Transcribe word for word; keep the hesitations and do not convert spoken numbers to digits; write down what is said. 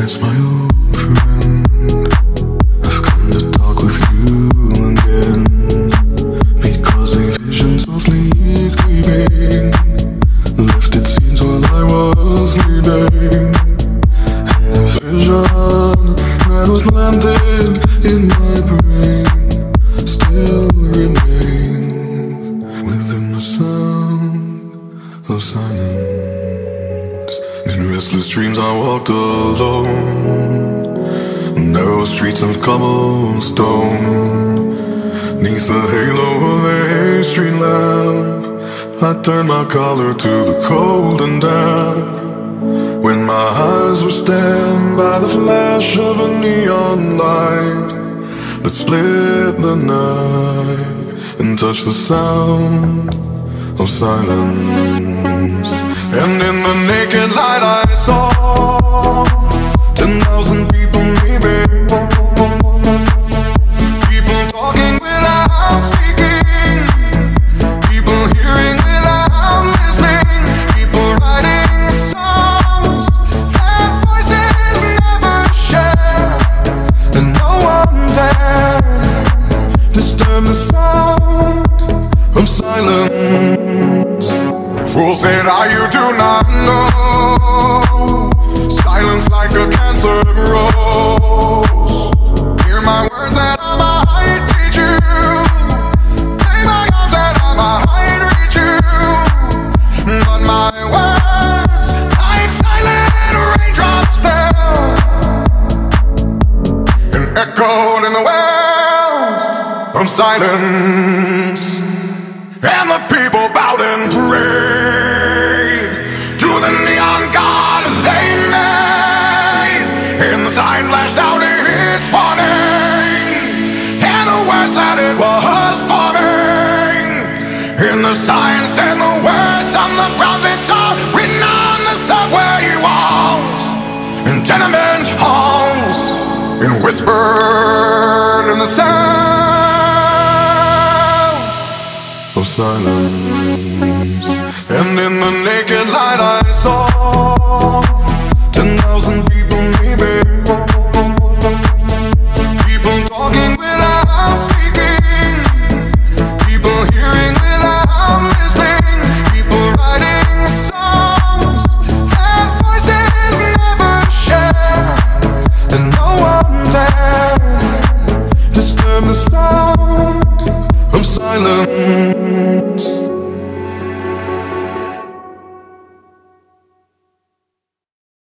it's my old friend. I've come to talk with you again, because a vision softly creeping left its scenes while I was sleeping. And the vision that was planted in my brain still remains within the sound of silence. In restless dreams I walked alone, narrow streets of cobblestone. Neath the halo of a street lamp, I turned my collar to the cold and damp. When my eyes were stabbed by the flash of a neon light that split the night and touched the sound of silence. And in the naked light I saw ten thousand people maybe, people talking without speaking, people hearing without listening, people writing songs that voices never share, and no one dared disturb the sound of silence. Fool said I, you do not know, silence like a cancer grows. Hear my words that I might teach you, play my arms that I might reach you, but my words like silent raindrops fell and echoed in the wells of silence. And the people bowed and prayed to the neon god they made. And the sign flashed out its warning, and the words that it was forming. And the sign said the words of the prophets are written on the subway walls and tenement halls, and whispered in the sound of silence. And in the naked light I saw